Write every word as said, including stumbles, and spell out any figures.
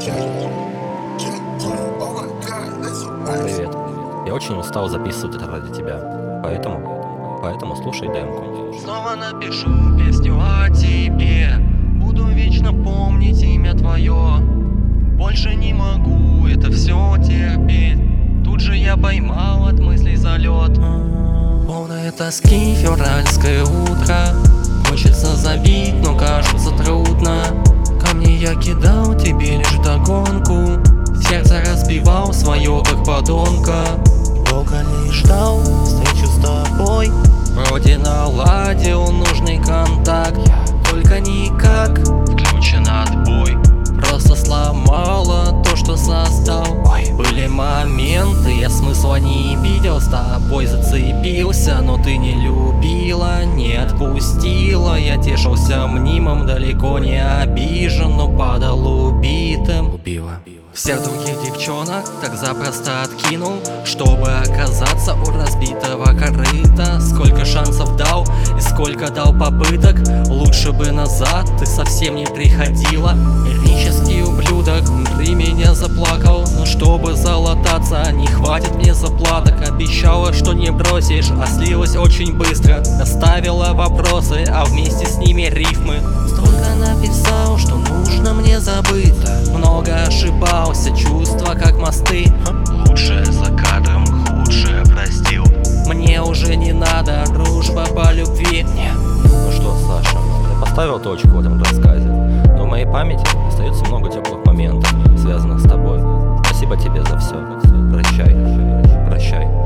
Привет. Я очень устал записывать это ради тебя. Поэтому, поэтому слушай демку. Снова напишу песню о тебе. Буду вечно помнить имя твое. Больше не могу это все терпеть. Тут же я поймал от мыслей залет. Полное тоски февральское утро. Хочется забить, но кажется трудно. Камни я кидал тебе лишь вдогонку. Сердце разбивал свое, как подонка. Долго ли ждал встречу с тобой? Вроде наладил нужный контакт. Только никак включен отбой. Просто сломала то, что создал. Были моменты, я смысла не видел. С тобой зацепился, но ты не любила, не отпустила. Я тешился мнимым, далеко не обижен, но падал убитым. Убила. Всех других девчонок так запросто откинул, чтобы оказаться у разбитого корыта. Сколько шансов дал и сколько дал попыток. Лучше бы назад ты совсем не приходила. Эрнический ублюдок внутри меня заплакал. Но чтобы залататься, не хватит мне заплаток. Обещала, что не бросишь, а слилась очень быстро. Оставила вопросы, а вместе с ними рифмы. Столько написал, что нужно мне забыть. Много ошибался, чувства как мосты. Лучшее за кадром, худшее простил. Мне уже не надо дружба по любви. Ну что, Саша, я поставил точку в этом рассказе. Но в моей памяти остается много теплых моментов, связанных с тобой. Спасибо тебе за все. Прощай, прощай.